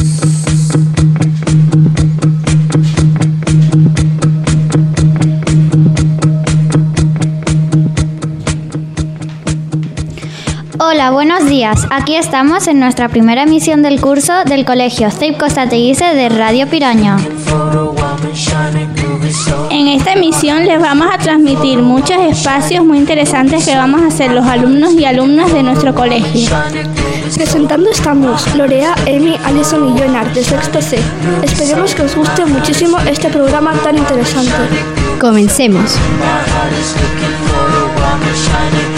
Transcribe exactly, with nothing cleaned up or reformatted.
Hola, buenos días. Aquí estamos en nuestra primera emisión del curso del Colegio C I P Costa Teguise de Radio Piraña. En esta emisión les vamos a transmitir muchos espacios muy interesantes que vamos a hacer los alumnos y alumnas de nuestro colegio. Presentando estamos Lorea, Emi, Alison y yo en Arte, sexto C. Esperemos que os guste muchísimo este programa tan interesante. Comencemos.